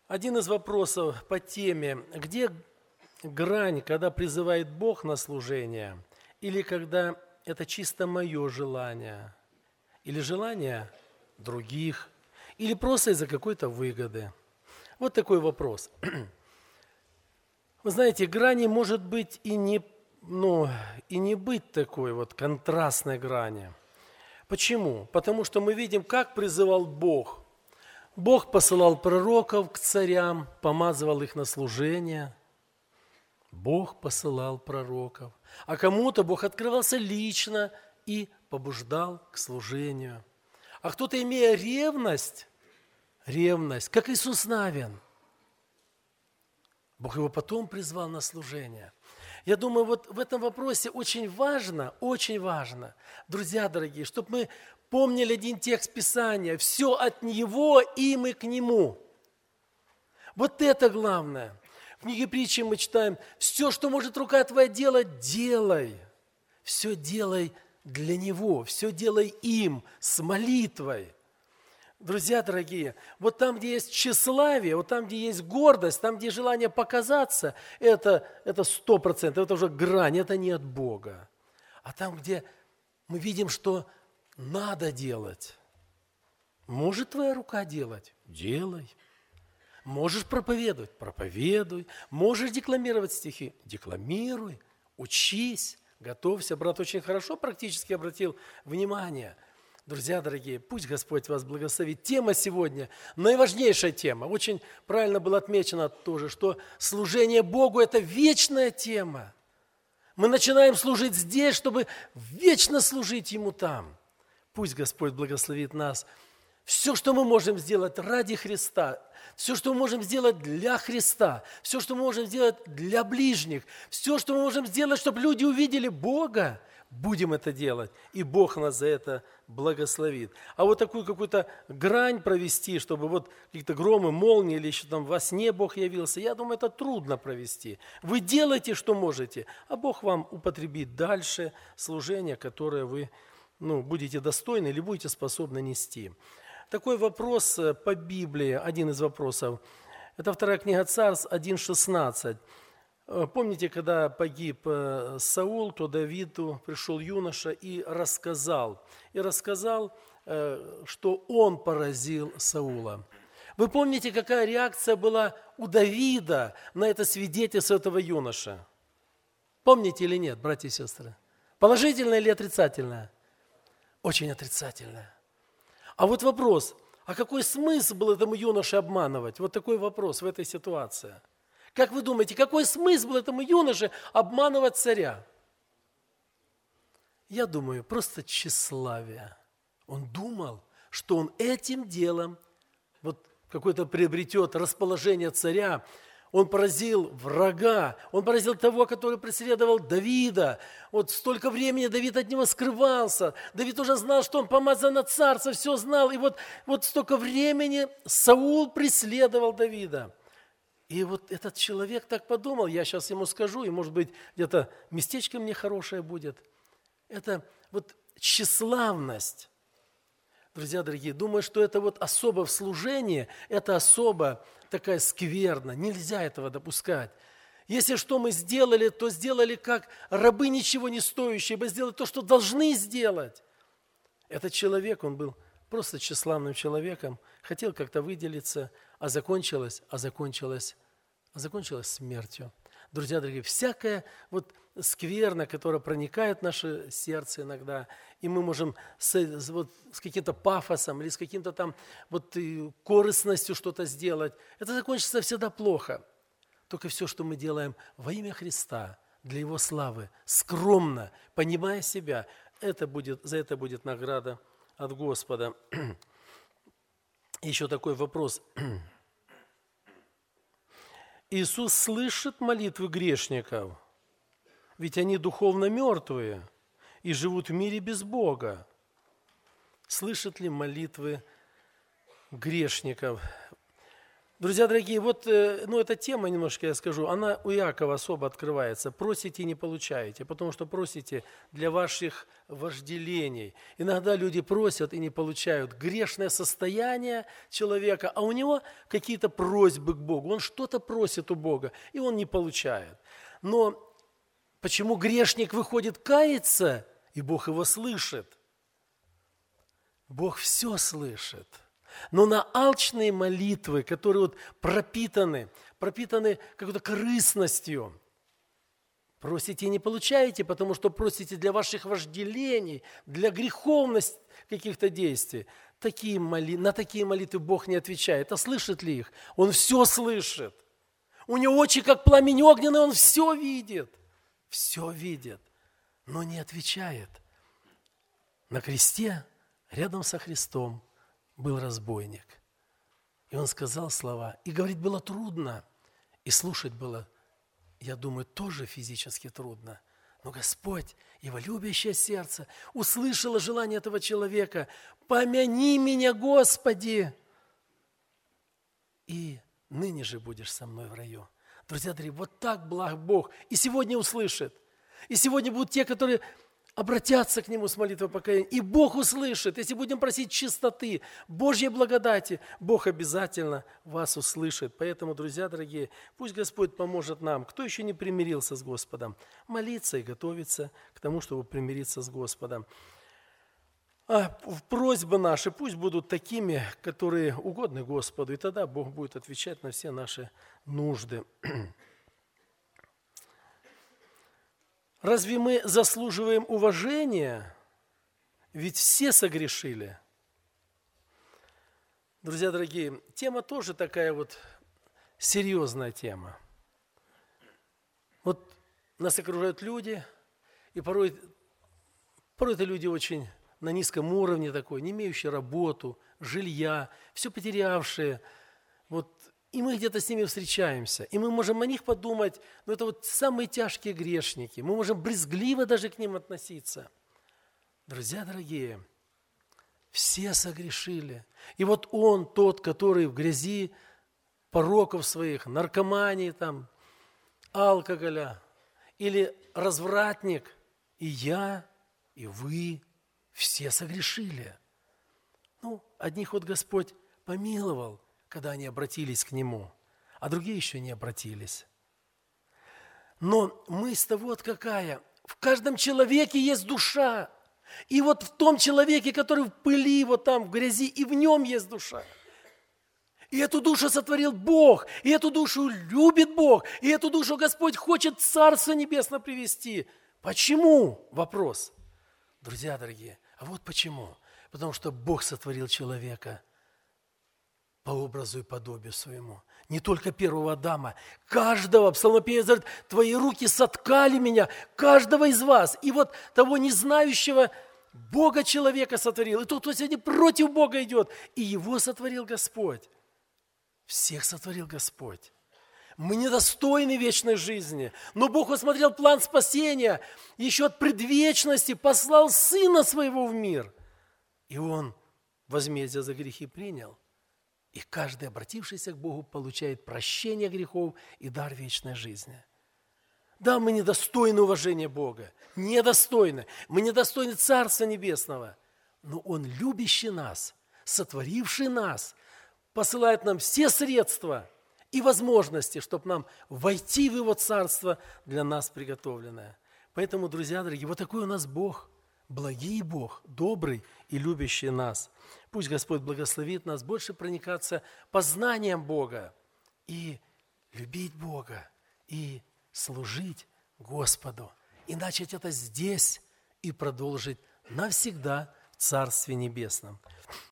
Один из вопросов по теме, где грань, когда призывает Бог на служение, или когда это чисто мое желание, или желание других, или просто из-за какой-то выгоды. Вот такой вопрос. Вы знаете, грани может быть и не быть такой вот контрастной грани. Почему? Потому что мы видим, как призывал Бог. Бог посылал пророков к царям, помазывал их на служение. Бог посылал пророков. А кому-то Бог открывался лично и побуждал к служению. А кто-то, имея ревность, как Иисус Навин, Бог его потом призвал на служение. Я думаю, вот в этом вопросе очень важно, друзья дорогие, чтобы мы помнили один текст Писания. Все от Него, и мы к Нему. Вот это главное. В книге Притчи мы читаем: все, что может рука твоя делать, делай. Все делай для Него, все делай им, с молитвой. Друзья дорогие, вот там, где есть тщеславие, вот там, где есть гордость, там, где желание показаться, это 100%, это уже грань, это не от Бога. А там, где мы видим, что надо делать. Может твоя рука делать? Делай. Можешь проповедовать? Проповедуй. Можешь декламировать стихи? Декламируй. Учись, готовься. Брат очень хорошо практически обратил внимание. Друзья дорогие, пусть Господь вас благословит. Тема сегодня, наиважнейшая тема. Очень правильно было отмечено тоже, что служение Богу – это вечная тема. Мы начинаем служить здесь, чтобы вечно служить Ему там. Пусть Господь благословит нас. Все, что мы можем сделать ради Христа, все, что мы можем сделать для Христа, все, что мы можем сделать для ближних, все, что мы можем сделать, чтобы люди увидели Бога, будем это делать, и Бог нас за это благословит. А вот такую какую-то грань провести, чтобы вот какие-то громы, молнии или еще там во сне Бог явился, я думаю, это трудно провести. Вы делаете, что можете, а Бог вам употребит дальше служение, которое вы будете достойны или будете способны нести. Такой вопрос по Библии, один из вопросов. Это 2 книга Царств 1:16. Помните, когда погиб Саул, то Давиду пришел юноша и рассказал, что он поразил Саула. Вы помните, какая реакция была у Давида на это свидетельство этого юноши? Помните или нет, братья и сестры? Положительное или отрицательное? Очень отрицательное. А вот вопрос, а какой смысл был этому юноше обманывать? Вот такой вопрос в этой ситуации. Как вы думаете, какой смысл был этому юноше обманывать царя? Я думаю, просто тщеславие. Он думал, что он этим делом вот какое-то приобретет расположение царя. Он поразил врага, он поразил того, который преследовал Давида. Вот столько времени Давид от него скрывался. Давид уже знал, что он помазан на царство, все знал. И вот столько времени Саул преследовал Давида. И вот этот человек так подумал, я сейчас ему скажу, и может быть где-то местечко мне хорошее будет. Это вот тщеславность. Друзья дорогие, думаю, что это вот особо в служении, это особо такая скверна, нельзя этого допускать. Если что мы сделали, то сделали как рабы ничего не стоящие, ибо сделали то, что должны сделать. Этот человек, он был просто тщеславным человеком, хотел как-то выделиться, а закончилось смертью. Друзья дорогие, всякая вот скверна, которая проникает в наше сердце иногда, и мы можем с каким-то пафосом или с каким-то там корыстностью что-то сделать, это закончится всегда плохо. Только все, что мы делаем во имя Христа, для Его славы, скромно, понимая себя, за это будет награда от Господа. Еще такой вопрос. Иисус слышит молитвы грешников, ведь они духовно мертвые и живут в мире без Бога. Слышит ли молитвы грешников? Друзья дорогие, вот эта тема, немножко я скажу, она у Иакова особо открывается. Просите и не получаете, потому что просите для ваших вожделений. Иногда люди просят и не получают. Грешное состояние человека, а у него какие-то просьбы к Богу. Он что-то просит у Бога, и он не получает. Но почему грешник выходит каяться, и Бог его слышит? Бог все слышит. Но на алчные молитвы, которые вот пропитаны какой-то корыстностью, просите и не получаете, потому что просите для ваших вожделений, для греховности каких-то действий. На такие молитвы Бог не отвечает. А слышит ли их? Он все слышит. У него очи как пламень огненный, он все видит, но не отвечает. На кресте рядом со Христом был разбойник. И он сказал слова. И говорить было трудно. И слушать было, я думаю, тоже физически трудно. Но Господь, Его любящее сердце, услышало желание этого человека. «Помяни меня, Господи!» И ныне же будешь со мной в раю. Друзья дорогие, вот так благ Бог. И сегодня услышит. И сегодня будут те, которые обратятся к Нему с молитвой покаяния, и Бог услышит. Если будем просить чистоты, Божьей благодати, Бог обязательно вас услышит. Поэтому, друзья дорогие, пусть Господь поможет нам, кто еще не примирился с Господом, молиться и готовиться к тому, чтобы примириться с Господом. А просьбы наши пусть будут такими, которые угодны Господу, и тогда Бог будет отвечать на все наши нужды. Разве мы заслуживаем уважения? Ведь все согрешили. Друзья дорогие, тема тоже такая вот серьезная тема. Вот нас окружают люди, и порой это люди очень на низком уровне такой, не имеющие работу, жилья, все потерявшие. Вот. И мы где-то с ними встречаемся, и мы можем о них подумать, это вот самые тяжкие грешники, мы можем брезгливо даже к ним относиться. Друзья дорогие, все согрешили. И вот он тот, который в грязи пороков своих, наркомании, алкоголя, или развратник, и я, и вы, все согрешили. Одних вот Господь помиловал, когда они обратились к Нему, а другие еще не обратились. Но мысль-то вот какая. В каждом человеке есть душа. И вот в том человеке, который в пыли, вот там, в грязи, и в нем есть душа. И эту душу сотворил Бог, и эту душу любит Бог, и эту душу Господь хочет в Царство Небесное привести. Почему? Вопрос. Друзья дорогие, а вот почему. Потому что Бог сотворил человека по образу и подобию своему. Не только первого Адама, каждого. Псалмопевец говорит, твои руки соткали меня, каждого из вас. И вот того не знающего Бога человека сотворил. И тот, кто сегодня против Бога идет, и его сотворил Господь. Всех сотворил Господь. Мы недостойны вечной жизни, но Бог усмотрел план спасения, еще от предвечности послал Сына Своего в мир. И Он возмездие за грехи принял. И каждый, обратившийся к Богу, получает прощение грехов и дар вечной жизни. Да, мы недостойны уважения Бога, недостойны. Мы недостойны Царства Небесного. Но Он, любящий нас, сотворивший нас, посылает нам все средства и возможности, чтобы нам войти в Его Царство, для нас приготовленное. Поэтому, друзья дорогие, вот такой у нас Бог, благий Бог, добрый и любящий нас. Пусть Господь благословит нас больше проникаться познанием Бога и любить Бога, и служить Господу, и начать это здесь и продолжить навсегда в Царстве Небесном.